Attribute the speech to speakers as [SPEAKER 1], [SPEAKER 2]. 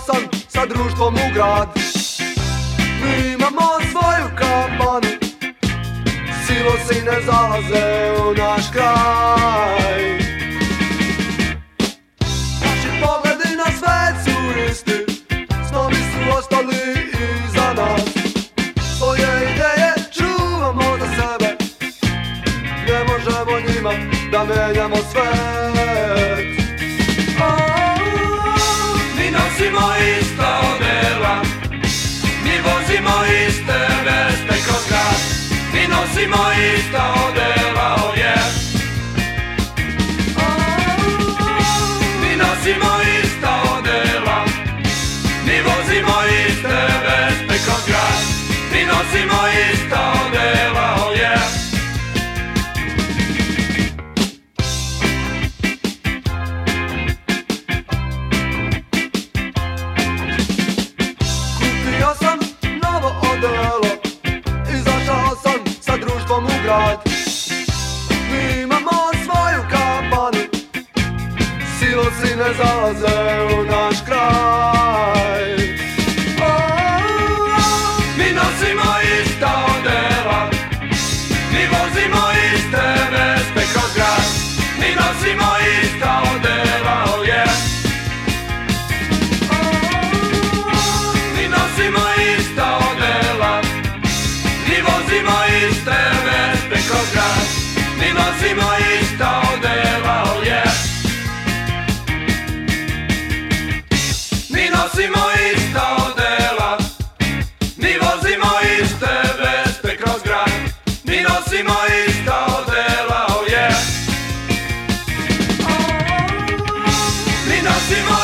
[SPEAKER 1] sam sa društvom u grad. Mi imamo svoju kafanu, silosi ne zalaze u naš kraj. Naši pogledi na svet su isti, snovi su ostali iza nas. Svoje ideje čuvamo za sebe, ne možemo njima da menjamo svet. Mi nosimo ista odela, mi vozimo iste veste kroz grad. Mi nosimo ista odela, oh yeah. Mi nosimo ista odela, mi vozimo iste veste kroz grad. Mi nosimo ista odela, oh yeah. Kupio sam novo odelo, izašao sam sa društvom u grad. Mi imamo svoju kafanu, silosi ne zalaze u naš kraj. Mi nosimo ista odela, mi vozimo iste vespe kroz grad. Mi nosimo ista odela, oh yeah. Mi nosimo ista odela, mi vozimo iste vespe kroz grad. Mi nosimo ista odela, oh yeah. Mi nosimo ista odela, mi vozimo iste vespe kroz grad. Mi nosimo ista odela, oh yeah. Mi nosimo